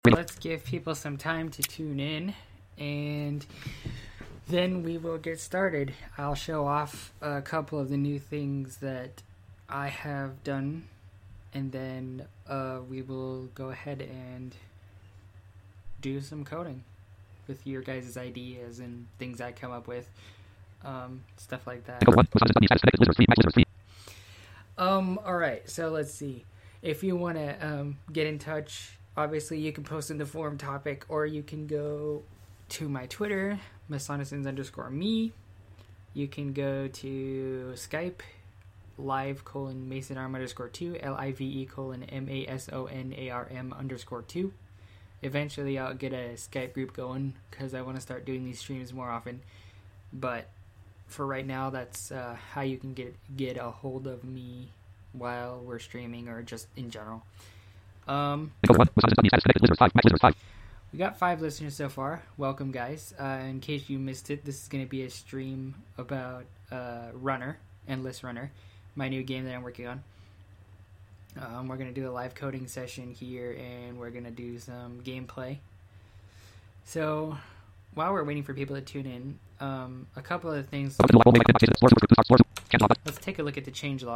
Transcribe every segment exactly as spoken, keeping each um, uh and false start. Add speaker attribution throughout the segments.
Speaker 1: Let's give people some time to tune in, and then we will get started. I'll show off a couple of the new things that I have done, and then uh, we will go ahead and do some coding with your guys' ideas and things I come up with, um, stuff like that. Um, alright, so let's see. If you want to um, get in touch, obviously you can post in the forum topic, or you can go to my Twitter, Masonicens underscore me. You can go to Skype, live colon Mason Arm underscore two, L I V E colon M A S O N A R M underscore two. Eventually I'll get a Skype group going, because I want to start doing these streams more often. But for right now, that's uh, how you can get get a hold of me while we're streaming, or just in general. Um, we got five listeners so far. Welcome, guys. Uh, in case you missed it, this is going to be a stream about uh, Runner, Endless Runner, my new game that I'm working on. Um, we're going to do a live coding session here, and we're going to do some gameplay. So while we're waiting for people to tune in, um, a couple of things. Let's take a look at the changelog.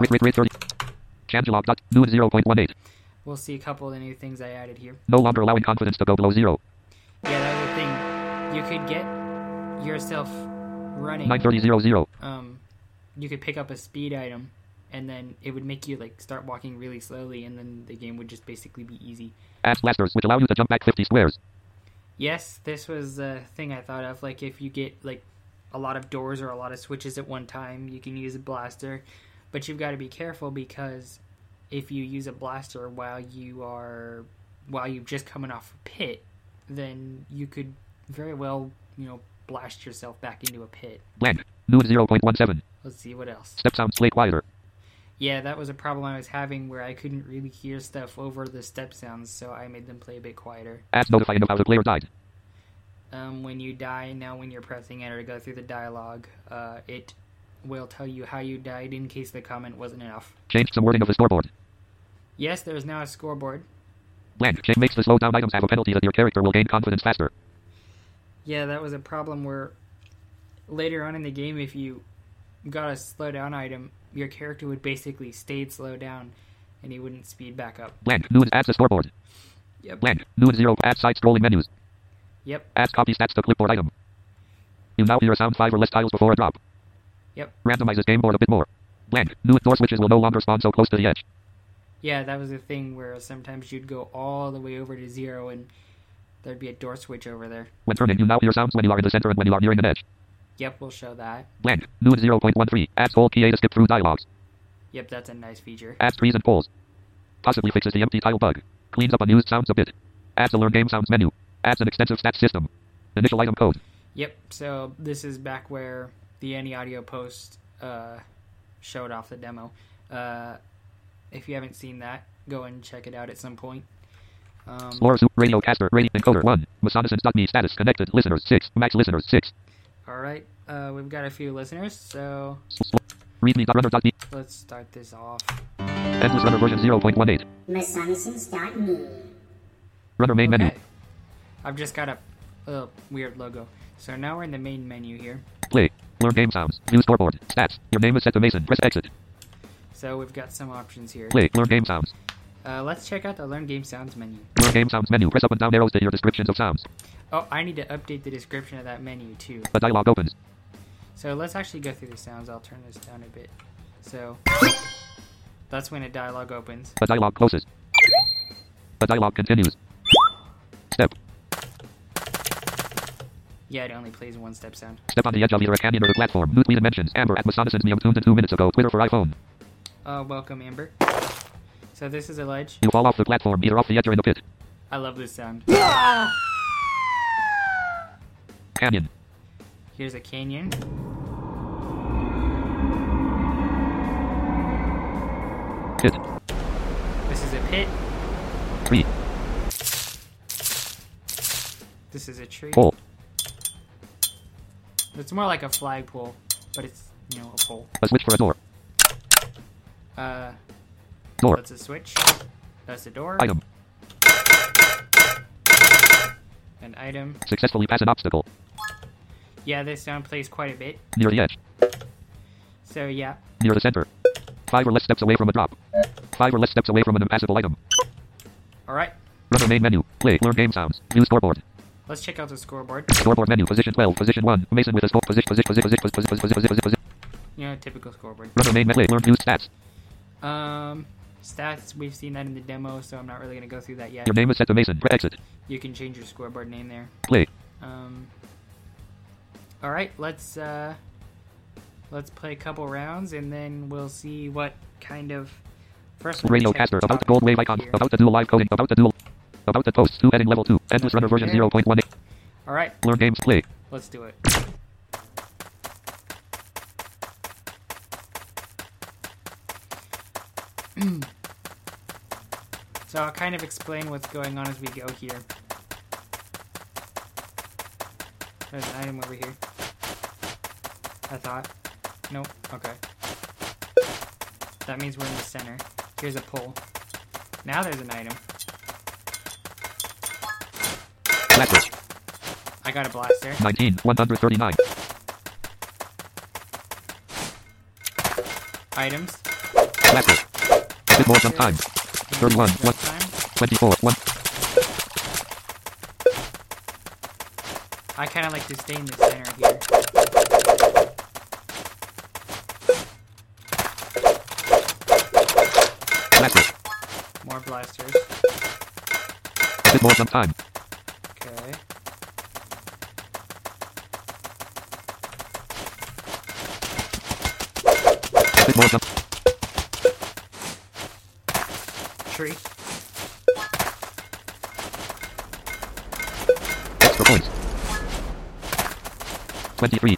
Speaker 2: Changelog.new zero point one eight.
Speaker 1: We'll see a couple of the new things I added here.
Speaker 2: No longer allowing confidence to go below zero.
Speaker 1: Yeah, that was the thing. You could get yourself running.
Speaker 2: nine thirty zero zero.
Speaker 1: Um, you could pick up a speed item, and then it would make you like start walking really slowly, and then the game would just basically be easy.
Speaker 2: Ass blasters, which allow you to jump back fifty squares.
Speaker 1: Yes, this was a thing I thought of. Like, if you get like a lot of doors or a lot of switches at one time, you can use a blaster. But you've got to be careful, because if you use a blaster while you are while you've just coming off a pit, then you could very well, you know, blast yourself back into a pit.
Speaker 2: Blank. New zero point one seven.
Speaker 1: Let's see what else.
Speaker 2: Step sounds play quieter.
Speaker 1: Yeah, that was a problem I was having, where I couldn't really hear stuff over the step sounds, so I made them play a bit quieter.
Speaker 2: Ads notifying of how the player died.
Speaker 1: Um, when you die, now when you're pressing enter to go through the dialogue, uh, it will tell you how you died in case the comment wasn't enough.
Speaker 2: Changed some wording of the scoreboard.
Speaker 1: Yes, there is now a scoreboard.
Speaker 2: Blank. Change makes the slow down items have a penalty that your character will gain confidence faster.
Speaker 1: Yeah, that was a problem where later on in the game, if you got a slow down item, your character would basically stay slow down, and he wouldn't speed back up.
Speaker 2: Blank. New adds the scoreboard.
Speaker 1: Yep.
Speaker 2: Blank. New zero add side scrolling menus.
Speaker 1: Yep.
Speaker 2: Adds copy stats to clipboard item. You now hear a sound five or less tiles before a drop.
Speaker 1: Yep.
Speaker 2: Randomizes game board a bit more. Blank. New door switches will no longer spawn so close to the edge.
Speaker 1: Yeah, that was a thing where sometimes you'd go all the way over to zero, and there'd be a door switch over there.
Speaker 2: When turning, you now hear sounds when you are in the center and when you are nearing an edge.
Speaker 1: Yep, we'll show that.
Speaker 2: Blank. New zero point one three. Adds whole key A to skip through dialogues.
Speaker 1: Yep, that's a nice feature.
Speaker 2: Adds trees and poles. Possibly fixes the empty tile bug. Cleans up unused sounds a bit. Adds a learn game sounds menu. Adds an extensive stats system. Initial item code.
Speaker 1: Yep, so this is back where the Any Audio post uh, showed off the demo. Uh, if you haven't seen that, go and check it out at some point. Um,
Speaker 2: Laura Soup, Radio Caster, Radio Encoder one. Masonicens.me status connected. Listeners six. Max listeners six.
Speaker 1: Alright, uh, we've got a few listeners, so
Speaker 2: Readme.runner.me.
Speaker 1: let's start this off.
Speaker 2: Endless Runner version zero point one eight.
Speaker 3: Masonicens.me.
Speaker 2: Runner main
Speaker 1: Okay.
Speaker 2: menu.
Speaker 1: I've just got a, a weird logo. So now we're in the main menu here.
Speaker 2: Play. Learn game sounds. View scoreboard. Stats. Your name is set to Mason. Press exit.
Speaker 1: So we've got some options here.
Speaker 2: Play. Learn game sounds.
Speaker 1: Uh, let's check out the Learn Game Sounds menu.
Speaker 2: Learn game sounds menu. Press up and down arrows to hear descriptions of sounds.
Speaker 1: Oh, I need to update the description of that menu too.
Speaker 2: A dialog opens.
Speaker 1: So let's actually go through the sounds. I'll turn this down a bit. So that's when a dialogue opens.
Speaker 2: A dialog closes. A dialog continues. Step.
Speaker 1: Yeah, it only plays one step sound.
Speaker 2: Step on the edge of either a canyon or a platform. New tweet mentions. Amber at Masonicens Neo tuned in two minutes ago. Twitter for iPhone.
Speaker 1: Uh, welcome, Amber. So this is a ledge.
Speaker 2: You fall off the platform, either off the edge or in the pit.
Speaker 1: I love this sound.
Speaker 2: Canyon.
Speaker 1: Here's a canyon.
Speaker 2: Pit.
Speaker 1: This is a pit.
Speaker 2: Tree.
Speaker 1: This is a tree.
Speaker 2: Pole.
Speaker 1: It's more like a flagpole, but it's, you know, a pole.
Speaker 2: A switch for a door.
Speaker 1: Uh,
Speaker 2: Door.
Speaker 1: That's a switch. That's a door.
Speaker 2: Item.
Speaker 1: an item.
Speaker 2: Successfully pass an obstacle.
Speaker 1: Yeah, this sound plays quite a bit.
Speaker 2: Near the edge.
Speaker 1: So yeah.
Speaker 2: Near the center. Five or less steps away from a drop. Five or less steps away from an impassable item.
Speaker 1: Alright.
Speaker 2: Run the main menu. Play. Learn game sounds. View scoreboard.
Speaker 1: Let's check out the scoreboard.
Speaker 2: Scoreboard menu. Position twelve. Position one. Mason with a score. Position. Position. Position. Position. Position. Position. Position. Position.
Speaker 1: You know, typical scoreboard.
Speaker 2: Run the main menu. Learn view stats.
Speaker 1: Um, stats, we've seen that in the demo, so I'm not really going to go through that yet.
Speaker 2: Your name is set to Mason. Exit.
Speaker 1: You can change your scoreboard name there.
Speaker 2: Play.
Speaker 1: Um, alright, let's, uh, let's play a couple rounds, and then we'll see what kind of... First,
Speaker 2: Radio caster. About the gold wave icon. Here. About to do live coding. About to do... About the post. two heading level two. Endless runner version zero point one eight.
Speaker 1: Alright.
Speaker 2: Learn games. Play.
Speaker 1: Let's do it. So I'll kind of explain what's going on as we go here. There's an item over here. I thought. Nope. Okay. That means we're in the center. Here's a pole. Now there's an item.
Speaker 2: Blaster.
Speaker 1: I got a blaster.
Speaker 2: nineteen. one hundred thirty-nine.
Speaker 1: Items.
Speaker 2: Blaster. A bit more some time. thirty-one. one. twenty-four. one.
Speaker 1: I kind of like to stay in the center here.
Speaker 2: Blaster.
Speaker 1: More blasters.
Speaker 2: A bit more some time.
Speaker 1: Okay.
Speaker 2: A bit more some...
Speaker 1: Tree.
Speaker 2: Extra points. twenty-three.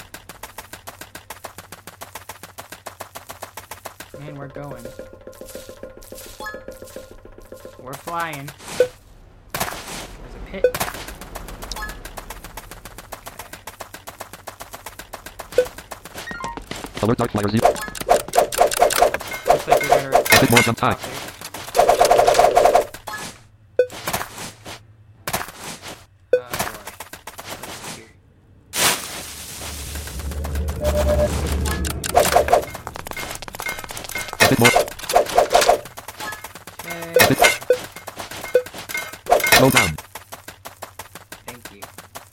Speaker 1: And we're going. We're flying. There's a pit.
Speaker 2: Okay. Alert dark flyer zero.
Speaker 1: Looks like we got our...
Speaker 2: A bit more some time. A bit more.
Speaker 1: Okay.
Speaker 2: A bit. Slow down.
Speaker 1: Thank you.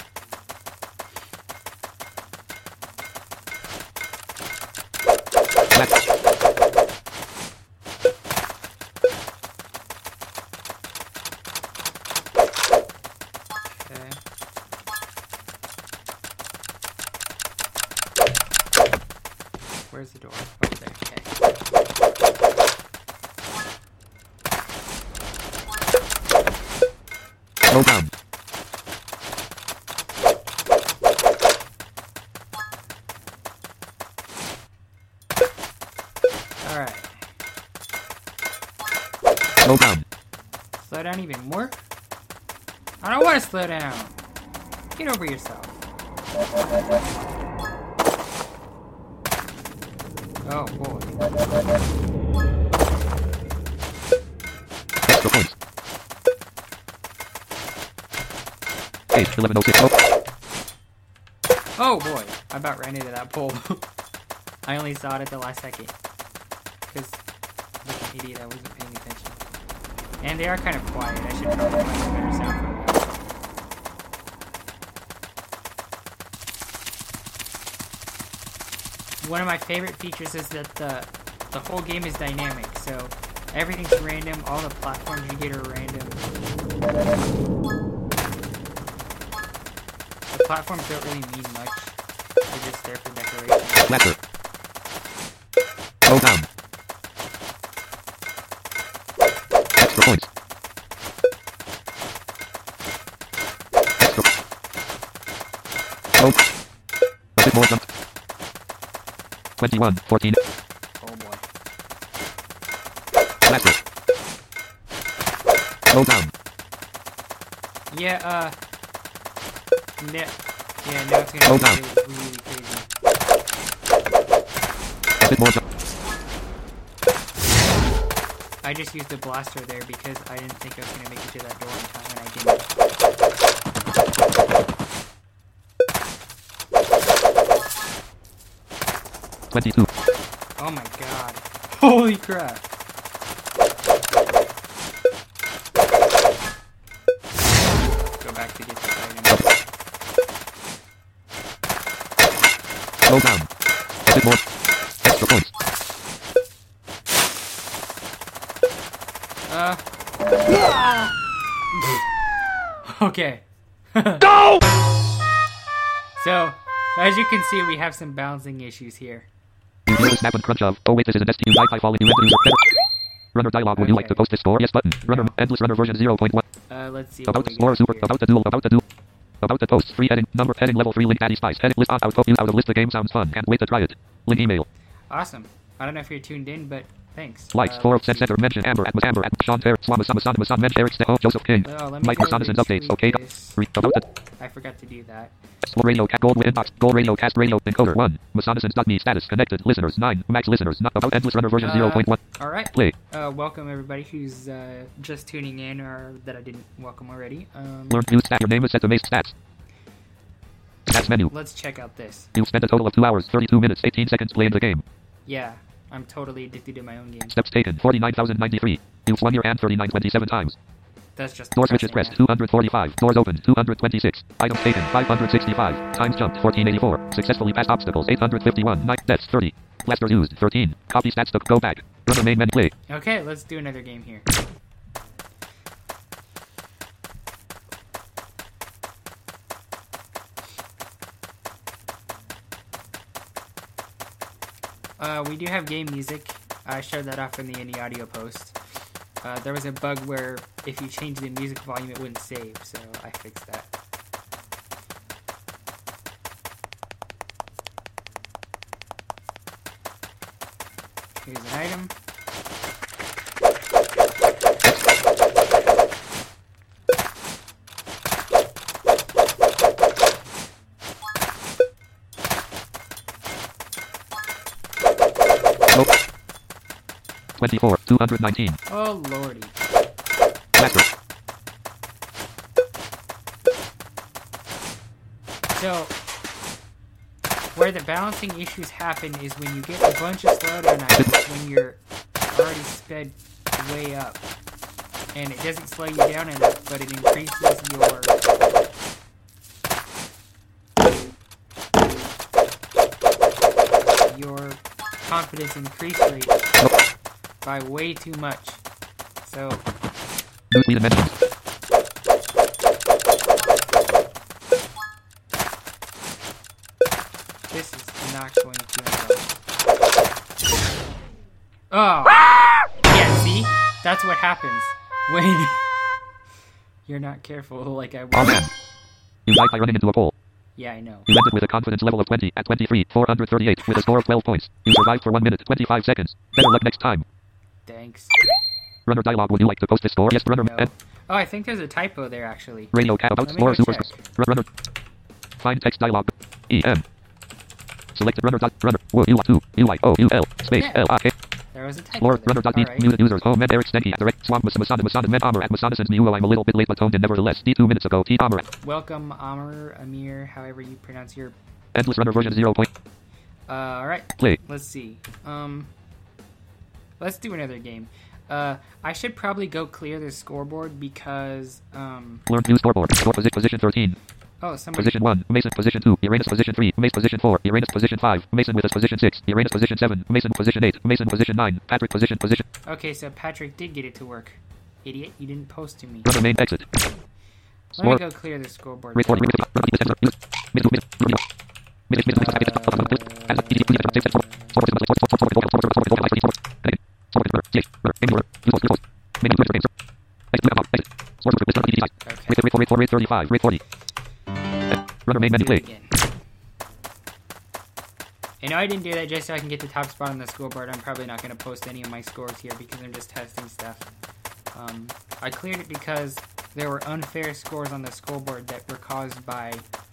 Speaker 2: Left.
Speaker 1: Okay. Where's the door? Over there. Okay.
Speaker 2: Slow down.
Speaker 1: Alright.
Speaker 2: Slow down.
Speaker 1: Slow down even more? I don't want to slow down. Get over yourself. Oh boy.
Speaker 2: Extra points. Page eleven oh six. Oh.
Speaker 1: Oh boy. I about ran into that pole. I only saw it at the last second. Because, like an idiot, I wasn't paying attention. And they are kind of quiet. I should probably find a better sound for them. One of my favorite features is that the the whole game is dynamic, so everything's random, all the platforms you get are random. The platforms don't really mean much. They're just there for decoration.
Speaker 2: Blaster. Slow down. Extra points. Extra. Slow. A bit more jump. twenty-one. fourteen.
Speaker 1: Oh boy.
Speaker 2: Blaster. Slow down.
Speaker 1: Yeah, uh... No, yeah, now it's gonna
Speaker 2: Slow
Speaker 1: be
Speaker 2: down.
Speaker 1: really, really crazy.
Speaker 2: A bit more jump.
Speaker 1: I just used a blaster there because I didn't think I was gonna make it to that door in time, and I didn't.
Speaker 2: twenty-two.
Speaker 1: Oh my god. Holy crap. Go back to get the item.
Speaker 2: Slow down. A bit more. Extra points.
Speaker 1: Uh. Okay.
Speaker 2: Go!
Speaker 1: So, as you can see, we have some balancing issues here.
Speaker 2: You feel the snap and crunch of, oh wait, this is an S T U Wi-Fi falling, you enter user better. Runner dialog, would you like to post this score? Yes button. Runner, endless runner version zero point one.
Speaker 1: Uh, let's see.
Speaker 2: About
Speaker 1: what
Speaker 2: the
Speaker 1: we
Speaker 2: score
Speaker 1: got
Speaker 2: super,
Speaker 1: here.
Speaker 2: about the duel, about the duel. About the post, free heading, number, heading level three, link, Addy Spice, heading, list, out, out, you out of list, the game sounds fun, can't wait to try it. Link email.
Speaker 1: Awesome. I don't know if you're tuned in, but thanks.
Speaker 2: Likes,
Speaker 1: Uh,
Speaker 2: four of
Speaker 1: let's
Speaker 2: set
Speaker 1: see.
Speaker 2: center, mention, Amber, Atmos, Amber, Atmos, Sean Fair, Swama, Sama, Sama, Sama, Mention, Eric, Steho, Joseph King.
Speaker 1: Oh, let me
Speaker 2: Mike
Speaker 1: go
Speaker 2: Masonason's
Speaker 1: retweet
Speaker 2: updates, okay,
Speaker 1: this.
Speaker 2: re, about the,
Speaker 1: I forgot to do that.
Speaker 2: Gold radio, cat, gold inbox, gold radio, cast radio, encoder, one. Masonasons.me, status, connected, listeners, nine, max listeners, not about endless runner version
Speaker 1: Uh,
Speaker 2: zero point one.
Speaker 1: All right.
Speaker 2: Play.
Speaker 1: Uh, welcome everybody who's uh, just tuning in or that I didn't welcome already. Um,
Speaker 2: Learn new stat, your name is set to Mace stats. Stats menu.
Speaker 1: let's check out this.
Speaker 2: You've spent a total of two hours, thirty-two minutes, eighteen seconds playing the game.
Speaker 1: Yeah, I'm totally addicted to my own game.
Speaker 2: Steps taken, forty-nine thousand ninety-three. You've swung your hand thirty-nine twenty-seven times.
Speaker 1: That's just
Speaker 2: Door switches
Speaker 1: depressing,
Speaker 2: pressed,
Speaker 1: man.
Speaker 2: two hundred forty-five. Doors opened, two hundred twenty-six. Items taken, five hundred sixty-five. Times jumped, fourteen eighty-four. Successfully passed obstacles, eight hundred fifty-one. Night deaths, thirty. Blasters used, thirteen. Copy stats to go back. Run the main menu, play.
Speaker 1: Okay, let's do another game here. Uh, we do have game music. I showed that off in the indie audio post. Uh, there was a bug where if you change the music volume, it wouldn't save, so I fixed that. Here's an item.
Speaker 2: Nope. twenty-four, two hundred nineteen.
Speaker 1: Oh lordy.
Speaker 2: Blaster.
Speaker 1: So, where the balancing issues happen is when you get a bunch of slowdown items when you're already sped way up. And it doesn't slow you down enough, but it increases your your confidence increase rate
Speaker 2: Nope.
Speaker 1: by way too much. So,
Speaker 2: Use lead mentions.
Speaker 1: this is not going to end well. Oh! Yeah, see? That's what happens when you're not careful like I was.
Speaker 2: Oh man. You died by running into a pole.
Speaker 1: Yeah, I know.
Speaker 2: You ended with a confidence level of twenty at twenty-three, four hundred thirty-eight with a score of twelve points. You survived for one minute, twenty-five seconds. Better luck next time.
Speaker 1: Thanks.
Speaker 2: Runner dialog, would you like to post this score? Yes, runner.
Speaker 1: No.
Speaker 2: And
Speaker 1: Oh, I think there's a typo there, actually.
Speaker 2: radio cat about
Speaker 1: Let me
Speaker 2: score
Speaker 1: go
Speaker 2: super.
Speaker 1: check.
Speaker 2: Run- Runner. Find text dialog. E M. Select runner dot runner. W U two U I O U L space
Speaker 1: Yeah.
Speaker 2: L I K.
Speaker 1: There was a typo
Speaker 2: Lord
Speaker 1: there.
Speaker 2: runner dot beat
Speaker 1: Alright.
Speaker 2: muted users. Home and Eric Stenke at direct swamp with Masada Masada Med Armor at Masada New. I'm a little bit late but toned in nevertheless. D two minutes ago. T Armor.
Speaker 1: Welcome, Amr, Amir, however you pronounce your...
Speaker 2: Endless runner version zero point.
Speaker 1: Uh, alright.
Speaker 2: Play.
Speaker 1: Let's see. Um, let's do another game. Uh, I should probably go clear the scoreboard because, um...
Speaker 2: Learn new scoreboard. Score position position thirteen.
Speaker 1: Oh, somebody...
Speaker 2: Position one, Mason position two, Uranus position three, Mace position four, Uranus position five, Mason with us position six, Uranus position seven, Mason position eight, Mason position nine, Patrick position position.
Speaker 1: Okay, so Patrick did get it to work. Idiot, you didn't post to me.
Speaker 2: Runner main exit.
Speaker 1: Let me
Speaker 2: Score.
Speaker 1: go clear the scoreboard.
Speaker 2: Report. Rate thirty-five, rate forty. Runner main menu
Speaker 1: Do it
Speaker 2: play.
Speaker 1: again. I know I didn't do that just so I can get the top spot on the scoreboard. I'm probably not going to post any of my scores here because I'm just testing stuff. Um, I cleared it because there were unfair scores on the scoreboard that were caused by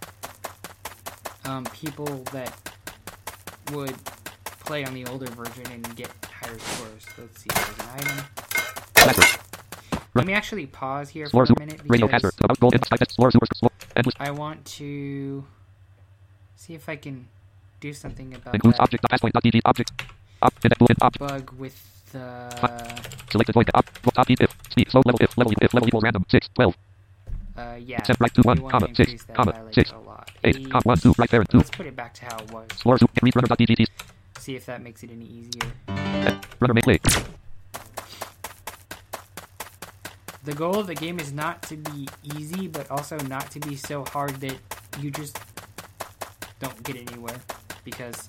Speaker 1: um, people that would play on the older version and get higher scores. Let's see, there's an item.
Speaker 2: Blaster.
Speaker 1: Let me actually pause here
Speaker 2: Floor
Speaker 1: for a
Speaker 2: super.
Speaker 1: minute
Speaker 2: Radio caster.
Speaker 1: because
Speaker 2: About gold. Insight. Floor super. Floor. Endless.
Speaker 1: I want to see if I can do something about
Speaker 2: Includes
Speaker 1: that
Speaker 2: object. Passpoint.dg object. Op. Index bool. Op.
Speaker 1: bug with the...
Speaker 2: Selected void. Op. Top if. Speed. Slow level if. Level if. Level equals random. six. twelve.
Speaker 1: Uh, yeah.
Speaker 2: Set right to one,
Speaker 1: we wanna
Speaker 2: comma, six,
Speaker 1: increase that
Speaker 2: comma,
Speaker 1: by, like,
Speaker 2: six,
Speaker 1: a lot.
Speaker 2: eight, comma, one, two, right there, two.
Speaker 1: Let's put it back to how it was.
Speaker 2: Explore zoom. Read runner.dgt.
Speaker 1: See if that makes it any easier.
Speaker 2: Runner make play.
Speaker 1: The goal of the game is not to be easy, but also not to be so hard that you just don't get anywhere. Because,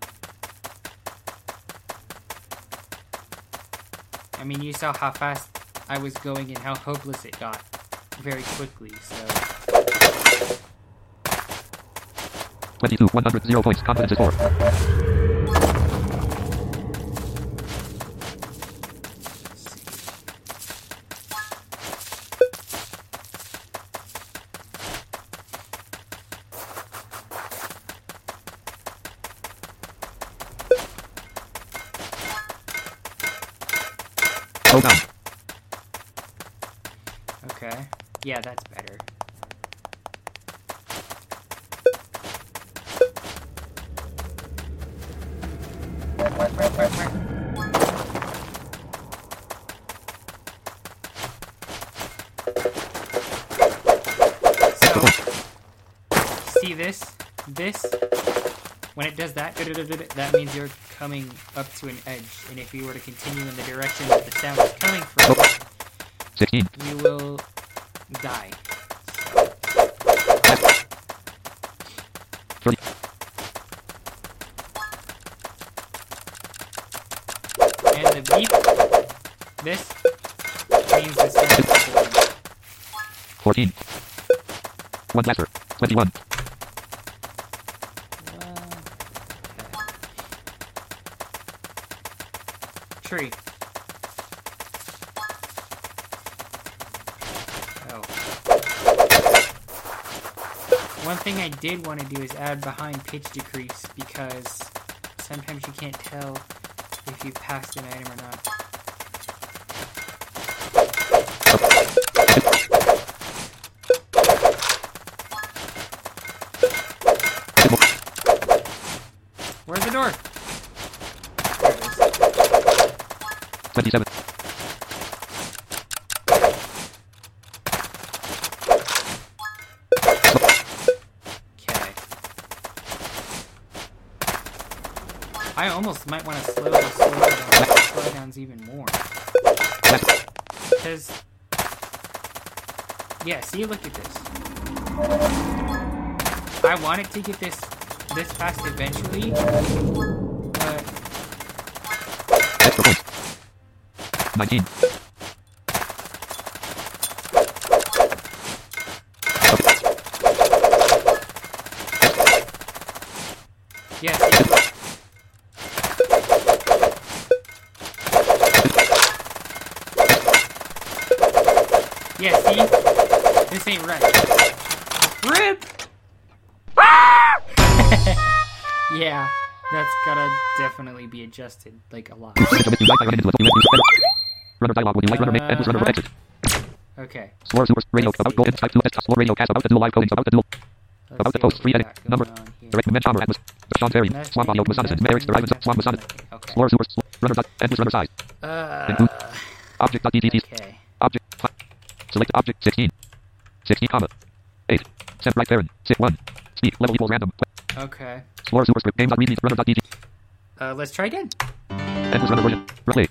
Speaker 1: I mean, you saw how fast I was going and how hopeless it got very quickly, so...
Speaker 2: twenty-two, one hundred, zero points, confidence is four. Slow down.
Speaker 1: Okay. Yeah, that's better. So, see this? This? When it does that, that means you're coming up to an edge. And if you were to continue in the direction that the sound is coming from,
Speaker 2: sixteen.
Speaker 1: you will die.
Speaker 2: thirty.
Speaker 1: And the beep, this means the sound is recording.
Speaker 2: fourteen. One blaster. twenty-one.
Speaker 1: Tree. Oh. One thing I did want to do is add behind pitch decrease, because sometimes you can't tell if you passed an item or not. Where's the door? There it is.
Speaker 2: twenty-seven.
Speaker 1: Okay. I almost might want to slow the slow down, slow downs even more. Because, yeah, see, look at this. I wanted to get this this fast eventually, but
Speaker 2: Extra points. nineteen.
Speaker 1: yeah, see, yeah, see, this ain't right. Rip. Yeah, that's gotta definitely be adjusted, like, a lot.
Speaker 2: Runner dialog. Would you like runner make? Endless runner exit.
Speaker 1: Okay.
Speaker 2: Explore super radio about go in type two explore radio cast about the dual live codings about the dual
Speaker 1: Let's
Speaker 2: about the
Speaker 1: see what
Speaker 2: post free
Speaker 1: we
Speaker 2: edit
Speaker 1: got going
Speaker 2: number
Speaker 1: on here.
Speaker 2: direct command Chalmer Atmos Sean Terry
Speaker 1: Messaging,
Speaker 2: Swamp Audio Masonison Merrick's the Raven Swamp Masonison
Speaker 1: Okay.
Speaker 2: Explore super runner dot endless runner size
Speaker 1: Uh,
Speaker 2: object dot dgt
Speaker 1: okay.
Speaker 2: object select object sixteen sixteen comma eight set right parent sit one speed level equals random
Speaker 1: Okay.
Speaker 2: explore superscript game dot read runner dot dg
Speaker 1: Uh, let's try again.
Speaker 2: endless runner version replay.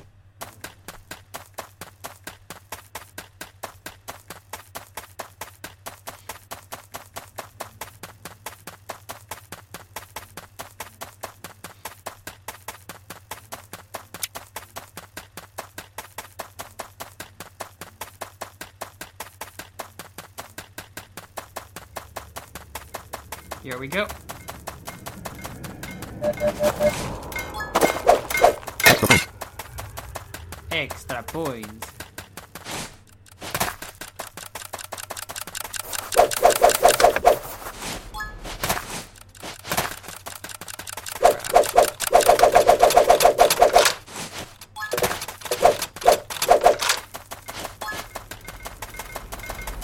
Speaker 1: Here we go.
Speaker 2: Extra
Speaker 1: Extra
Speaker 2: points.
Speaker 1: points.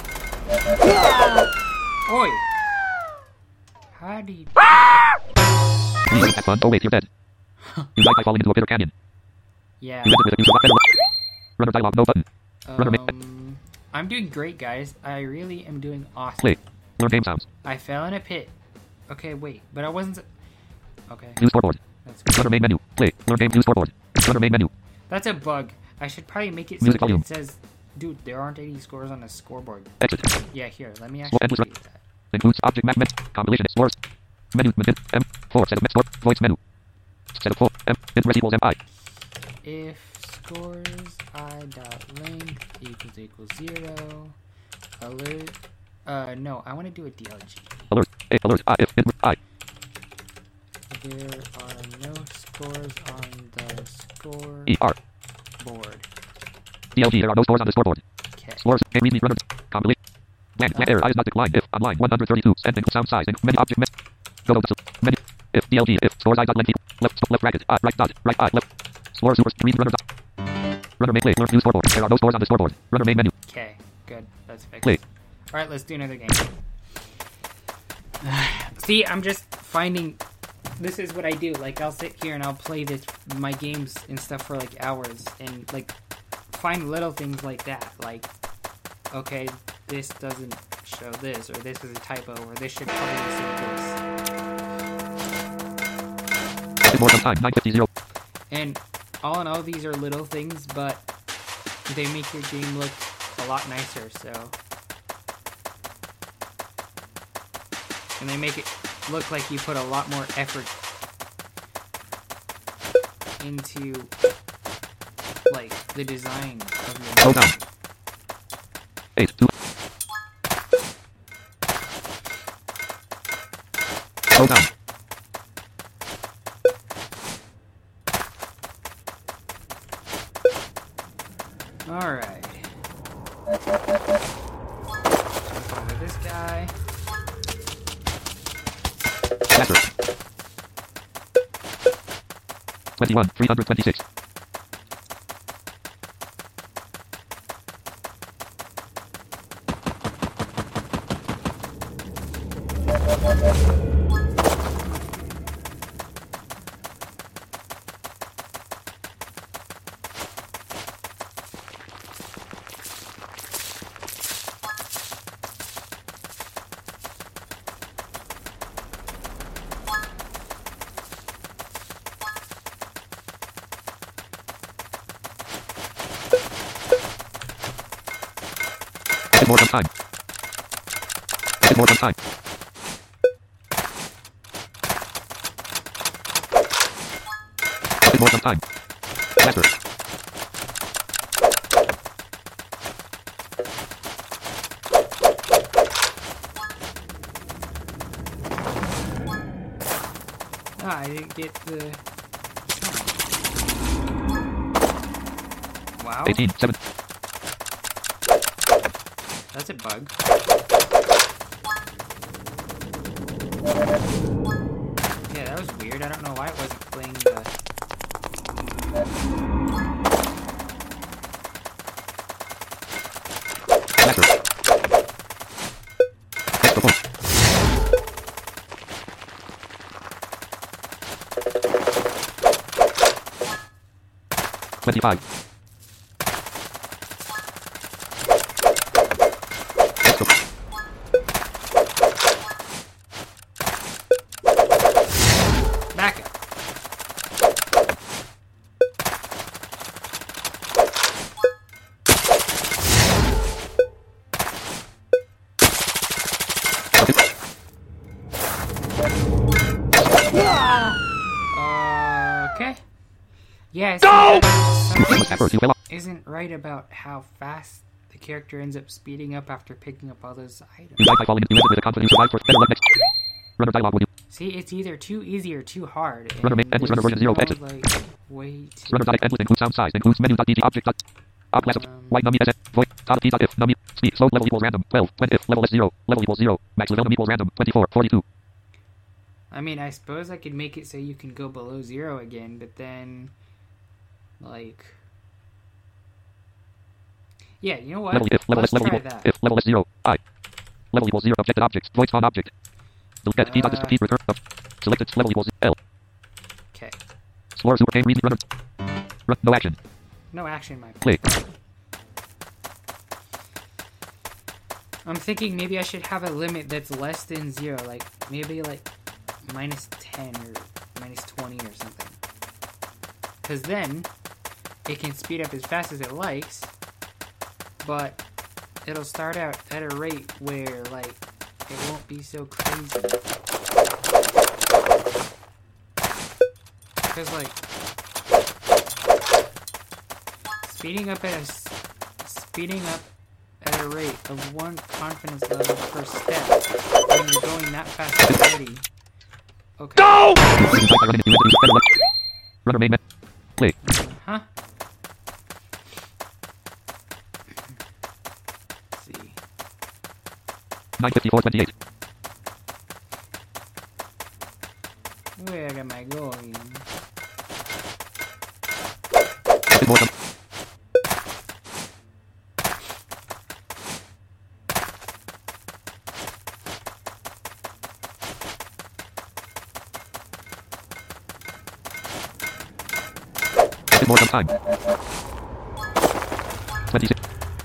Speaker 1: Oi! How do you...
Speaker 2: Please have fun. Oh wait, you're dead. You died by falling into a bitter canyon.
Speaker 1: Yeah.
Speaker 2: You ended with a user better. Runner dialogue, no button. Runner ma-
Speaker 1: Um, I'm doing great, guys. I really am doing awesome.
Speaker 2: Play. Learn game sounds.
Speaker 1: I fell in a pit. Okay, wait, but I wasn't. s- Okay,
Speaker 2: View scoreboard.
Speaker 1: that's good.
Speaker 2: Runner main menu. Play. Learn game view scoreboard. Runner main menu.
Speaker 1: That's a bug. I should probably make it so
Speaker 2: Music
Speaker 1: that
Speaker 2: volume.
Speaker 1: it says, dude, there aren't any scores on the scoreboard.
Speaker 2: Exit.
Speaker 1: Yeah, here, let me
Speaker 2: Slow
Speaker 1: actually
Speaker 2: endless
Speaker 1: do
Speaker 2: run.
Speaker 1: that.
Speaker 2: Includes object map met. Compilation scores. Menu. Menu. M. four. Set of met score. Voice menu. Set of four. M. Interest equals M I.
Speaker 1: If scores I dot length equals equals zero, alert. Uh, no, I want to do a D L G.
Speaker 2: Alert. A. Alert. I. If. In. I.
Speaker 1: There are no scores on the score
Speaker 2: E. R.
Speaker 1: board.
Speaker 2: D L G. There are no scores on the scoreboard.
Speaker 1: Okay.
Speaker 2: Scores. Game read me runner. Compilation. Blank. Blank error. I is not declined. If. Online. one hundred thirty-two. Sending. Sound size. Menu. Object met. Go to the menu. If. D L G. If. Scores I dot length equal. Left. Left bracket. I. Right dot. Right I. Left. Score. Super. Read runner dot. Runner main play. Learn view scoreboard. There are no scores on the scoreboard. Runner main menu.
Speaker 1: Okay, good. That's fixed.
Speaker 2: Play.
Speaker 1: Alright, let's do another game. See, I'm just finding. This is what I do. Like, I'll sit here and I'll play this my games and stuff for like hours and like find little things like that. Like, okay, this doesn't show this, or this is a typo, or this should probably say this.
Speaker 2: More than time. nine fifty.
Speaker 1: And all in all, these are little things, but they make your game look a lot nicer, so. And they make it look like you put a lot more effort into, like, the design of your
Speaker 2: Slow
Speaker 1: game.
Speaker 2: down. Eight. Two. Slow down.
Speaker 1: Alright. Jump over this guy.
Speaker 2: Faster. twenty-one. three hundred twenty-six. Get more than time. Get more than time. Get more than time. Faster.
Speaker 1: Ah, I didn't get the. Wow.
Speaker 2: eighteen. seven.
Speaker 1: That's a bug. Yeah, that was weird. I don't know why it wasn't playing the.
Speaker 2: Faster. Extra point. Twenty-five. Extra.
Speaker 1: Back up. Okay. Yeah, see,
Speaker 2: Must have first. You fell off.
Speaker 1: isn't right about how fast the character ends up speeding up after picking up all those items.
Speaker 2: You died by falling. You ended with a confident. You survived first. Better luck next. Runner dialogue. Would you?
Speaker 1: See, it's either too easy or too hard.
Speaker 2: Runner
Speaker 1: and
Speaker 2: ma- endless runner
Speaker 1: there's
Speaker 2: version zero,
Speaker 1: no,
Speaker 2: exit.
Speaker 1: like, way to...
Speaker 2: Runner dot endless includes sound size. Includes menu.dg object. Dot. Op class of
Speaker 1: Um,
Speaker 2: white nummy S void dot P dot if nummy speed slope level equals random twelve twenty if level is zero level equals zero max level equals random twenty-four forty-two.
Speaker 1: I mean, I suppose I could make it so you can go below zero again, but then, like... Yeah, you know what?
Speaker 2: Level if level
Speaker 1: Let's
Speaker 2: is level
Speaker 1: try
Speaker 2: equal
Speaker 1: that.
Speaker 2: if level is zero I level equals zero objected object void spawn object delete get P dot
Speaker 1: Uh,
Speaker 2: repeat return of selected level equals L Explorer Super Game Reason Runner. Run, no action.
Speaker 1: No action, my
Speaker 2: Play.
Speaker 1: I'm thinking maybe I should have a limit that's less than zero, like maybe like minus ten or minus twenty or something. Because then it can speed up as fast as it likes, but it'll start out at a rate where like it won't be so crazy. Because like speeding up at a s- speeding up at a rate of one confidence level per step when you're going that fast already. Okay.
Speaker 2: Go! Runner main. Play.
Speaker 1: Huh? Let's see.
Speaker 2: nine fifty-four twenty-eight.
Speaker 1: Where am I going?
Speaker 2: More than more than time. twenty-six.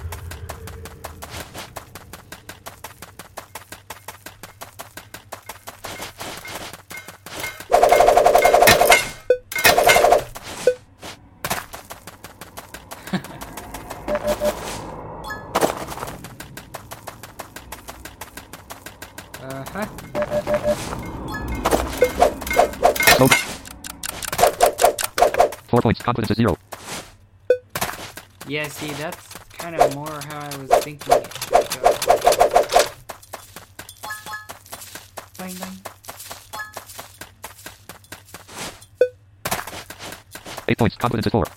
Speaker 1: Uh-huh.
Speaker 2: So, four points. Confidence is zero.
Speaker 1: Yeah, see, that's kind of more how I was thinking it should go. Bang, bang.
Speaker 2: Eight points. Confidence is four.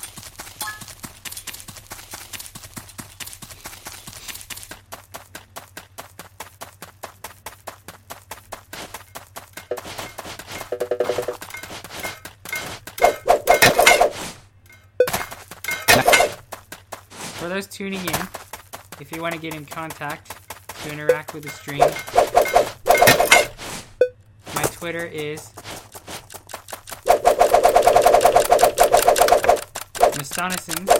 Speaker 1: For those tuning in, if you want to get in contact to interact with the stream, my Twitter is Masonisons.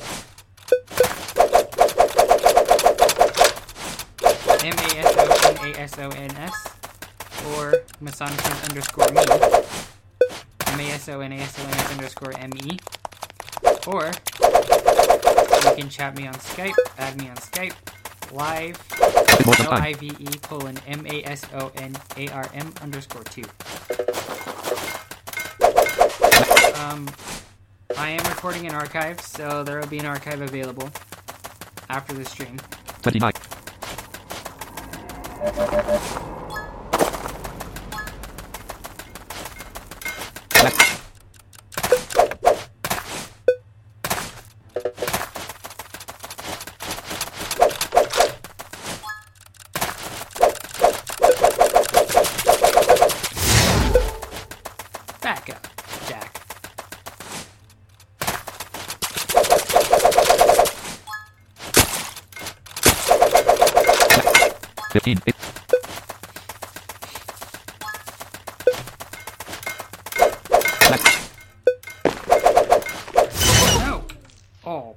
Speaker 1: M A S O N A S O N S or Masonisons underscore me. M A S O N A S O N S underscore M E. Or you can chat me on Skype, add me on Skype, live, L I V E colon M A S O N A R M underscore two. Um, I am recording an archive, so there will be an archive available after the stream.
Speaker 2: twenty-nine.
Speaker 1: Back up, Jack.
Speaker 2: fifteen. Eight.
Speaker 1: No! Oh.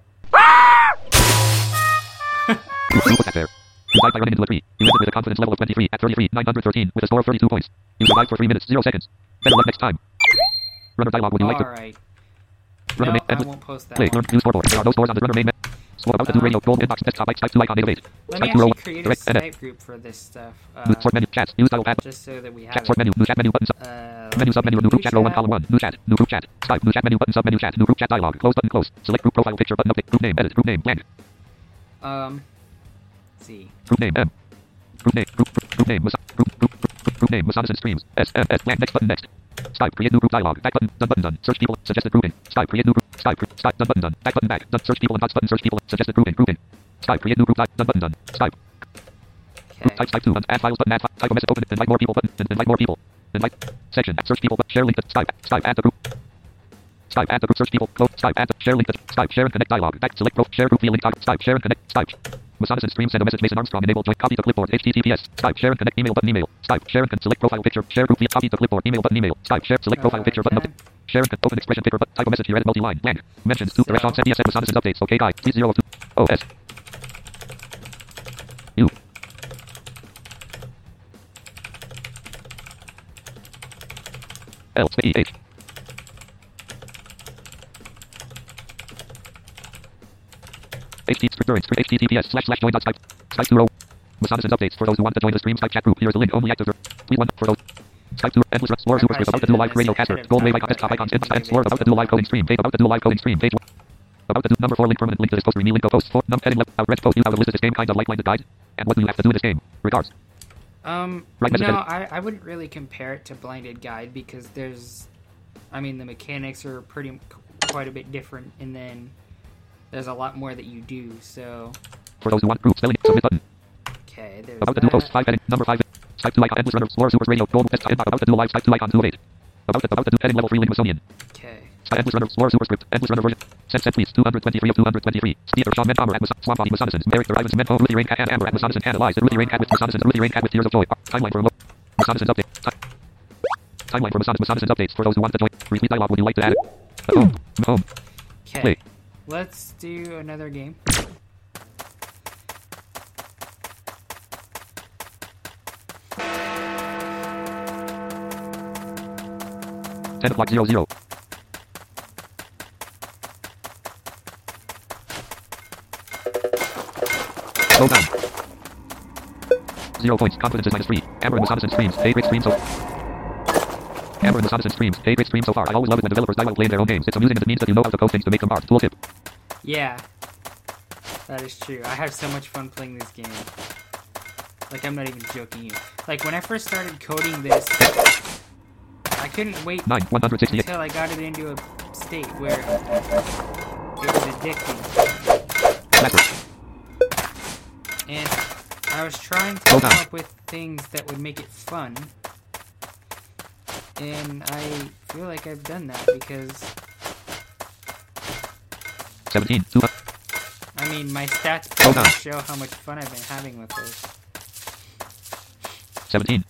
Speaker 2: Group attack there. You died by running into a tree. You ended with a confidence level of twenty-three at thirty-three, nine hundred thirteen with a score of thirty-two points. You survived for three minutes, zero seconds. Better luck next time. Runner dialogue. Would you like to?
Speaker 1: Alright.
Speaker 2: Runner
Speaker 1: No,
Speaker 2: main.
Speaker 1: I won't post that
Speaker 2: Play.
Speaker 1: one.
Speaker 2: Learn new scoreboard. There are no scores on the runner main. Score about to do radio. Gold inbox. Desktop. Skype two icon eight oh eight.
Speaker 1: Let me
Speaker 2: Skype two oh
Speaker 1: actually
Speaker 2: one.
Speaker 1: create a
Speaker 2: Direct. N F.
Speaker 1: Skype group for this stuff.
Speaker 2: New
Speaker 1: Uh,
Speaker 2: sort menu. Chat. Use dial pad.
Speaker 1: just so that we have
Speaker 2: Chat
Speaker 1: it.
Speaker 2: sort menu. New chat menu button. Sub.
Speaker 1: Uh,
Speaker 2: Menu sub menu. New group chat. Row one column one. New chat. New group chat. Skype. New chat menu button. Sub menu chat. New group chat dialog. Close button. Close. Select group profile picture button. Update. Group name. Edit. Group name. Blank.
Speaker 1: Um, let's see.
Speaker 2: Group name M. Group name. Group. Group, group name. Mas- group. Group. Group, group name. Masonis and streams. S M S blank. Next button. Next. Skype. Create new group dialog. Back button. Done button done. Search people. Suggested grouping. Skype. Create new group. Skype. Cre- Skype. Done button done. Back button back. Done. Search people and dots button. Search people. Suggested grouping. Grouping. Skype. Create new group. Di- done button done. Skype. Group
Speaker 1: Okay.
Speaker 2: type Skype two. Add files button. Add fi- type a message. Open. Invite more people button. Invite more people. Invite. Section. Search people. Share link. To Skype. Skype. Add the group. Skype. Add the group. Search people. Close. Skype. Add the share link. To Skype. Share and connect dialog. Back. Select group. Share group. Via link. Type. Skype. Share and connect. Skype. Masonis and stream. Send a message. Mason Armstrong. Enable joint. Copy to clipboard. H T T P S. Skype. Share and connect. Email button. Email. Skype. Share and con- select profile picture. Share group via copy to clipboard. Email button. Email. Skype. Share. Select profile picture button.
Speaker 1: Okay.
Speaker 2: Update. Share and open expression paper, but type a message here, edit multi-line, blank. Mentions to the restaurant, C S and Mason's updates. Okay, guy, please zero two. O S. U. L. C. H. H T during H T T P S slash slash join dot Skype. Skype two. Mason's updates for those who want to join the stream Skype chat group. Here's the link. Only active. Please one for those. Skype two. Endless Explorer Superscript about to do a live radio caster. Gold wave icon. Desktop icons. Insta Explorer about to do a live coding stream. Page about to do a live coding stream. Page one. About to do number four link permanent link to this post. Rename link to post four. Num heading left. Out red post. You have a list of this game kind of like-minded guide. And what do you have to do in this game? Regards.
Speaker 1: Um,
Speaker 2: Right message
Speaker 1: no,
Speaker 2: edit.
Speaker 1: I, I wouldn't really compare it to Blinded Guide because there's, I mean, the mechanics are pretty quite a bit different, and then there's a lot more that you do. So,
Speaker 2: For those who want proof, spelling submit button.
Speaker 1: okay, there's
Speaker 2: About to do post
Speaker 1: that.
Speaker 2: five heading number five. Skype two icon. Endless runner. Explorer Supers radio. Gold test. About to do a live Skype two icon two of eight. About to about to do heading level three link Masonian.
Speaker 1: Okay,
Speaker 2: Endless runner. Explorer Superscript. Endless runner version. Send send please. two hundred twenty-three of two hundred twenty-three. Steve Shawn Mentomer at Mas- Swamp Body Masonison. Merrick the Rivenson Mentor. Ruthie Rain Cat and Amber at Masonison. Analyze. Ruthie Rain Cat with Masonison. Ruthie Rain Cat with Tears of Joy. Timeline for a look. Masonison's update. Ti- Timeline for Masonis- Masonison's updates for those who want to join. Retweet dialogue. Would you like to add it? Uh, home. Home.
Speaker 1: okay.
Speaker 2: Play.
Speaker 1: Let's do another game.
Speaker 2: ten o'clock zero zero. Slow down. Zero points. Confidence is minus three. Amber and Masonison streams. Pay great stream so. Amber and Masonison streams. Pay great stream so far. I always love it when developers die while playing their own games. It's amusing and it means that you know how to code things to make them hard. Tooltip.
Speaker 1: Yeah, that is true. I have so much fun playing this game. Like, I'm not even joking you. Like, when I first started coding this, I couldn't wait
Speaker 2: Nine. One hundred sixty-eight.
Speaker 1: until I got it into a state where it was addicting.
Speaker 2: Backward.
Speaker 1: And I was trying to
Speaker 2: Slow
Speaker 1: come
Speaker 2: down.
Speaker 1: up with things that would make it fun. And I feel like I've done that because,
Speaker 2: Seventeen. Two.
Speaker 1: I mean, my stats
Speaker 2: Slow
Speaker 1: don't
Speaker 2: down.
Speaker 1: show how much fun I've been having with this.
Speaker 2: Seventeen.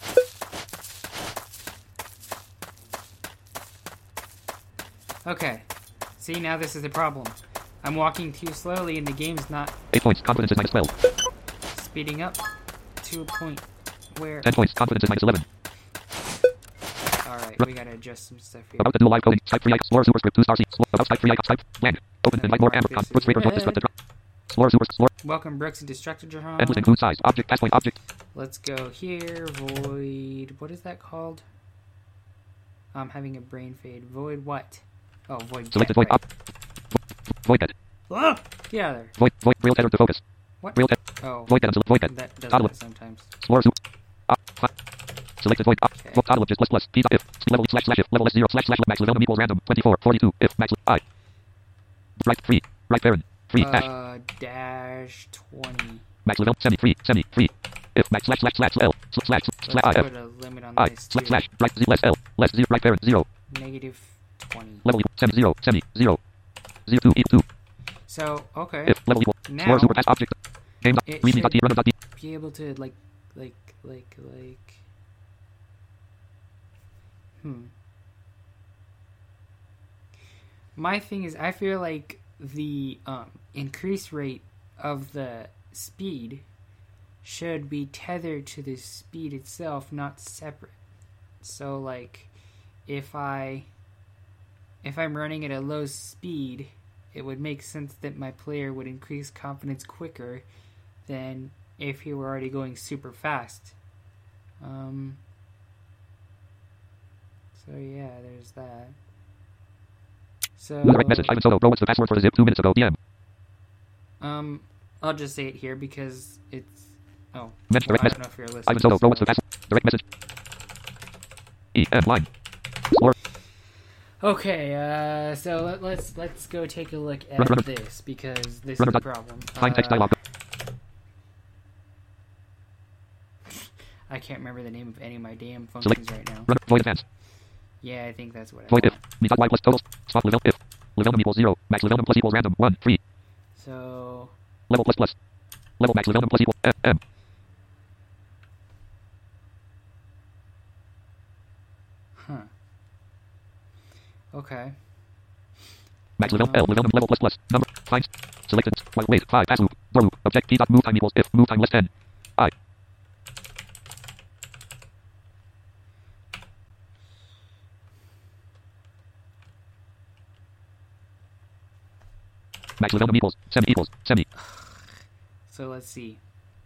Speaker 1: Okay. See, now this is the problem. I'm walking too slowly and the game's not
Speaker 2: Eight points. Confidence is minus twelve.
Speaker 1: speeding up to a point where...
Speaker 2: Ten points. Confidence is minus eleven.
Speaker 1: Alright, we gotta adjust some stuff here.
Speaker 2: About to do a live coding. Skype three icon. Explorer Superscript. Two star C. Slow. About Skype three icon. Skype. Blank. Open. Invite more. Amber. Con. Put scraper. Join. Disrupt. Explorer Super. Explorer.
Speaker 1: Welcome, Brooks and Destructor Jahan.
Speaker 2: Endless include size. Object. Pass point. Object.
Speaker 1: Let's go here. Void... What is that called? I'm having a brain fade. Void what? Oh, void
Speaker 2: Selected
Speaker 1: get,
Speaker 2: void.
Speaker 1: right.
Speaker 2: Op. Void head.
Speaker 1: Ah! Get out of there.
Speaker 2: Void. Void. Real header to focus.
Speaker 1: What?
Speaker 2: Real head.
Speaker 1: Oh,
Speaker 2: Void head. Unselect. Void head.
Speaker 1: that does
Speaker 2: Toddler.
Speaker 1: that sometimes.
Speaker 2: Explorer Super. Op. Fi- Selected void. Op.
Speaker 1: Okay.
Speaker 2: Void. Toddler. Just plus plus. P. If. Level slash slash if. Level S zero slash slash max level equals random. twenty-four. forty-two. If. Max. I. Right. Free. Right parent. Free. Dash.
Speaker 1: Uh, dash twenty.
Speaker 2: Max level. Semi. Free. Semi. Free. If. Max slash slash slash L. Slash slash slash I.
Speaker 1: Let's
Speaker 2: F.
Speaker 1: put a limit on
Speaker 2: I.
Speaker 1: this
Speaker 2: Slash
Speaker 1: too.
Speaker 2: slash. Right. Z. Less L. Less zero. Right parent. Zero.
Speaker 1: Negative twenty.
Speaker 2: Level equal. Semi. Zero. Semi. Zero. Zero. Two. Equal two.
Speaker 1: So, okay.
Speaker 2: If. Level equal.
Speaker 1: Now,
Speaker 2: Explorer Super. Pass object. Game.
Speaker 1: it
Speaker 2: Read me. Dot. T.
Speaker 1: should-
Speaker 2: Run. Dot. T.
Speaker 1: be able to, like, like, like, like... Hmm. My thing is, I feel like the um, increase rate of the speed should be tethered to the speed itself, not separate. So, like, if I if I'm running at a low speed, it would make sense that my player would increase confidence quicker than if he were already going super fast. Um, so yeah, there's that. So
Speaker 2: Direct message. Ivan Soto. Bro, what's the password for the zip? Two minutes ago. D M.
Speaker 1: um, I'll just say it here because it's oh,
Speaker 2: Message.
Speaker 1: well,
Speaker 2: Direct
Speaker 1: I
Speaker 2: message.
Speaker 1: don't know if you're listening.
Speaker 2: Ivan Soto. Bro, what's the
Speaker 1: so-
Speaker 2: password? Direct message. E. M. Line. Explorer.
Speaker 1: Okay, uh, so let, let's let's go take a look at
Speaker 2: Run, run, run.
Speaker 1: this because this
Speaker 2: Run,
Speaker 1: is the
Speaker 2: run.
Speaker 1: problem.
Speaker 2: Find text
Speaker 1: Uh,
Speaker 2: dialog.
Speaker 1: I can't remember the name of any of my damn
Speaker 2: Select.
Speaker 1: functions right now.
Speaker 2: Run. Void advance.
Speaker 1: Yeah, I think that's what I
Speaker 2: Void if.
Speaker 1: want.
Speaker 2: Me dot y plus totals. Spot level if. Level equals zero. Max level plus equals random. One. Free.
Speaker 1: So
Speaker 2: Level plus plus. Level max level plus equal M. M.
Speaker 1: Huh. Okay.
Speaker 2: Max level L level level plus plus number find selected wait wait five pass loop for loop object p dot move time equals if move time less ten I max level equals semi equals semi.
Speaker 1: So let's see.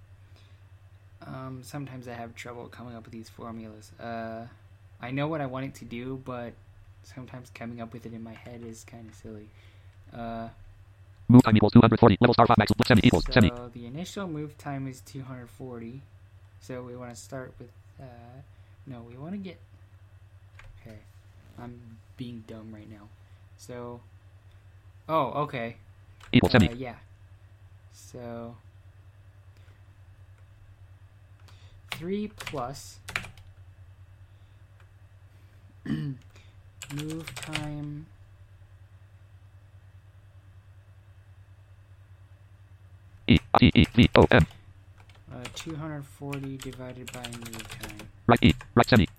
Speaker 1: Um, sometimes I have trouble coming up with these formulas. Uh, I know what I want it to do, but sometimes coming up with it in my head is kind of silly. Uh,
Speaker 2: move time equals two hundred forty. Level star five max semi equals
Speaker 1: so
Speaker 2: semi.
Speaker 1: the initial move time is two hundred forty. So we want to start with that. No, we want to get... Okay. I'm being dumb right now. So... Oh, okay.
Speaker 2: Equals
Speaker 1: Uh,
Speaker 2: semi.
Speaker 1: yeah. So... three plus... move time...
Speaker 2: E T E V O M.
Speaker 1: Uh, two hundred forty divided by move time.
Speaker 2: Right E. Right semi.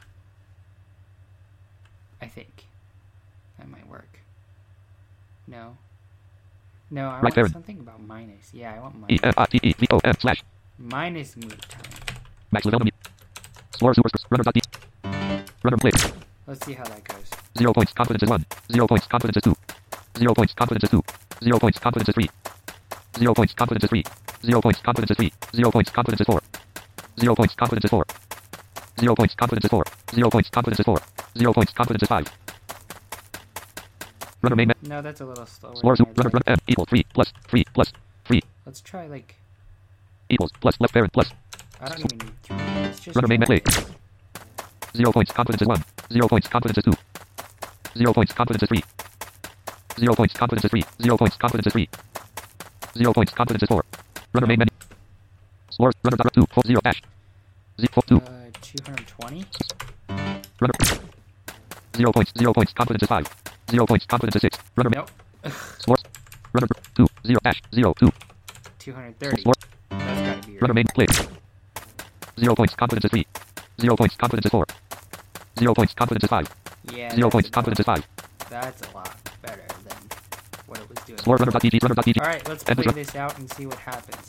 Speaker 1: I think. That might work. No. No, I
Speaker 2: Right
Speaker 1: want
Speaker 2: parent.
Speaker 1: something about minus. Yeah, I want
Speaker 2: E
Speaker 1: minus.
Speaker 2: F I T E V O M slash.
Speaker 1: Minus move time.
Speaker 2: Max level Slur super runner dot D. Runner click.
Speaker 1: Let's see how that goes.
Speaker 2: Zero points confidence is one. Zero points confidence is two. Zero points confidence is two. Zero points confidence is three. Zero points confidence is three. Zero points confidence is three. Zero points confidence is four. Zero points confidence is four. Zero points confidence is four. Zero points confidence is four. Zero points confidence is five. Runner main.
Speaker 1: No, that's a little slower.
Speaker 2: Slur
Speaker 1: than
Speaker 2: super
Speaker 1: I'd
Speaker 2: runner
Speaker 1: like.
Speaker 2: runner M equals three plus three plus three
Speaker 1: Let's try like...
Speaker 2: equals plus left parent plus.
Speaker 1: I don't even need three. Let's just
Speaker 2: Runner main
Speaker 1: try
Speaker 2: click.
Speaker 1: this.
Speaker 2: Zero points confidence is one. Zero points confidence is two. Zero points confidence is three. Zero points confidence is three. Zero points confidence is three. Zero points confidence is four. Runner main menu. Slur runner dot two four zero dash. Z four two.
Speaker 1: Uh, two hundred twenty?
Speaker 2: Runner. Zero points. Zero points confidence is five. Zero points confidence is six. Runner.
Speaker 1: Nope.
Speaker 2: Slur. Runner two zero dash zero two.
Speaker 1: two hundred thirty.
Speaker 2: Slur.
Speaker 1: That's gotta be
Speaker 2: Runner
Speaker 1: right.
Speaker 2: main click. Zero points confidence is three. Zero points confidence is four. Zero points confidence is five.
Speaker 1: Yeah,
Speaker 2: Zero
Speaker 1: that's
Speaker 2: points
Speaker 1: a
Speaker 2: confidence is
Speaker 1: lot-
Speaker 2: five.
Speaker 1: That's a lot better than what it was doing.
Speaker 2: Slur runner dot D G runner dot D G.
Speaker 1: Alright, let's
Speaker 2: Enter.
Speaker 1: play this out and see what happens.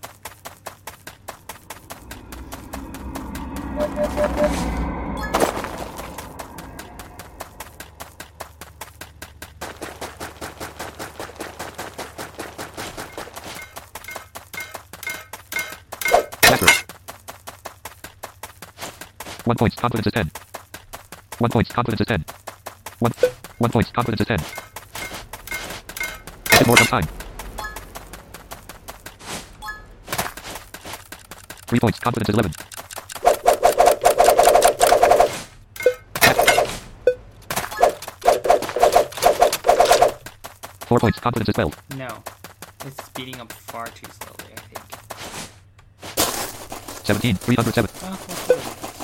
Speaker 2: Password. One points confidence is ten. One points confidence is ten. One one points confidence is ten. Get more from time. Three points confidence is eleven. Four points confidence is twelve.
Speaker 1: No. It's speeding up far too slowly, I think.
Speaker 2: Seventeen. Three hundred seven.
Speaker 1: Well, we'll see what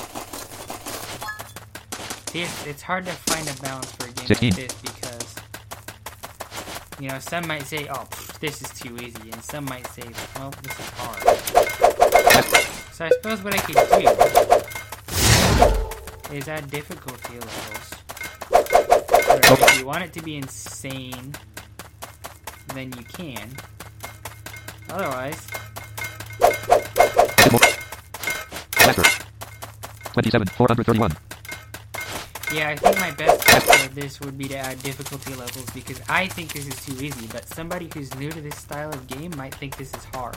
Speaker 1: happens. See, it's, it's hard to find a balance for a game
Speaker 2: sixteen.
Speaker 1: like this because, you know, some might say, oh, pff, this is too easy, and some might say, well, this is hard. So I suppose what I could do is add difficulty levels. Or if you want it to be insane, then you can. Otherwise,
Speaker 2: Get more. Password. Twenty-seven. Four hundred thirty-one.
Speaker 1: yeah, I think my best bet for this would be to add difficulty levels because I think this is too easy, but somebody who's new to this style of game might think this is hard.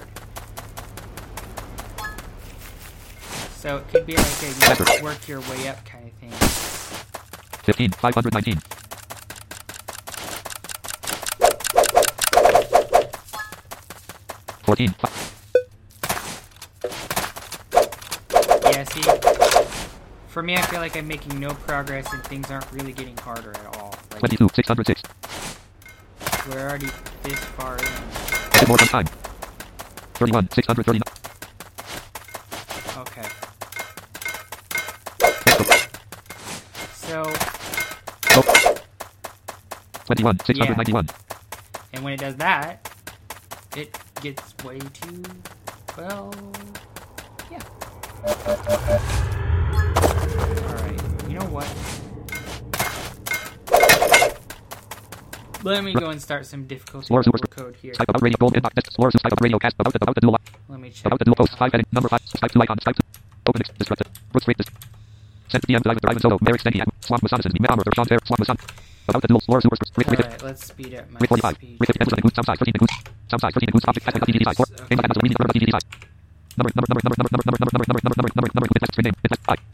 Speaker 1: So it could be like a you know, work your way up kind of thing.
Speaker 2: Fifteen. Five hundred nineteen. Fourteen.
Speaker 1: Yeah, see, for me, I feel like I'm making no progress and things aren't really getting harder at all. Like,
Speaker 2: Twenty-two. Six hundred six.
Speaker 1: we're already this far in.
Speaker 2: Get more from time. Thirty-one. Six hundred thirty-nine.
Speaker 1: Okay. So,
Speaker 2: Twenty-one. Six hundred ninety-one.
Speaker 1: and when it does that, it gets way too, well, yeah. Alright, you know what? Let me go and start some difficulty
Speaker 2: Explore
Speaker 1: level
Speaker 2: super
Speaker 1: code here.
Speaker 2: Skype about radio gold inbox text Explore Skype about radio cast about the about the dual
Speaker 1: Let me check.
Speaker 2: about the dual post five heading number five Skype two icon Skype two open ex destructive Brooks rate this sent D M drive drive Soto Merrick Stenny Swamp Masonison me Amber Sean Fair Swamp Mason about the dual explore super rate rate
Speaker 1: Alright, let's speed up my
Speaker 2: rate forty-five
Speaker 1: speed.
Speaker 2: rate fifty boost sound size thirteen boost sound size thirteen boost object type D D D size four
Speaker 1: Okay.
Speaker 2: name like meaning number D D D size number number number number number number number number number number number number with text string name with text I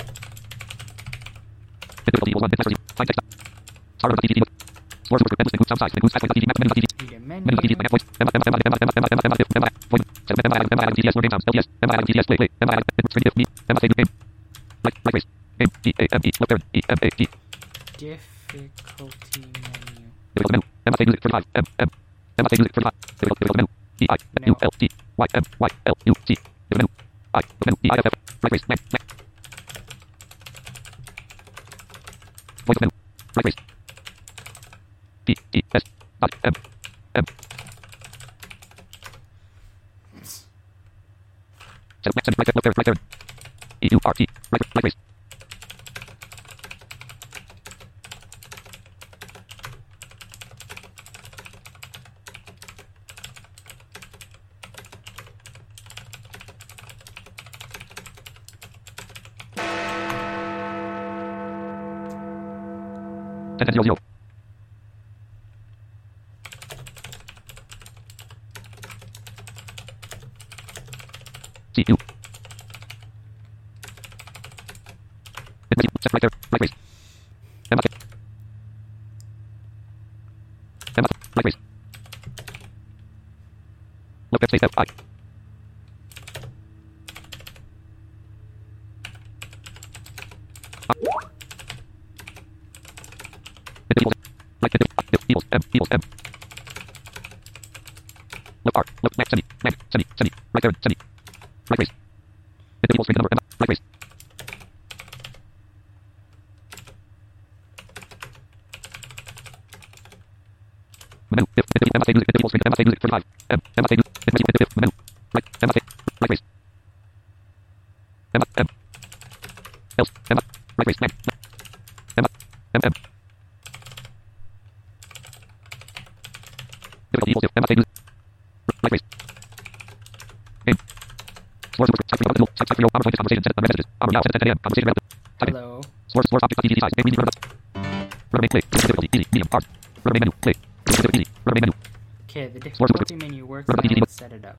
Speaker 2: difficulty equals one with text find text starter D D D explore super rate boost sound size boost type D D menu D D
Speaker 1: Speed up
Speaker 2: menu D D
Speaker 1: menu.
Speaker 2: voice Emma Emma Emma Emma Emma Emma Emma Emma voice Emma Emma Emma T D S learning sounds L D S Emma T D S play play Emma string if me Emma say game like like race game D A M E look there E M A T
Speaker 1: Difficulty menu.
Speaker 2: difficult menu Emma say music thirty-five M M Emma say music thirty-five difficult difficult menu E I U L T Y M Y L U T difficult menu I menu E I F F right race next next voice menu right race D E S dot M M Set next right there look there right there E U R T right right race ten ten zero zero C U set right there right race Emma Emma right race look there space F I equals like equals M equals M look R look next Sunny next Sunny Sunny right there Sunny right race equals string number Emma right race menu if if Emma say music equals string Emma say music thirty-five M Emma say music if if if menu right Emma say right race Emma M else Emma right race next Emma M M difficult equals if Emma say music right race game source super type about the type type your armor point conversation send messages armor now send ten a.m. conversation relative typing
Speaker 1: Hello.
Speaker 2: source source object D D D size name meaning run run play difficulty easy medium hard run main menu play easy run main menu
Speaker 1: Okay, the difficulty menu works now. Let's set it up.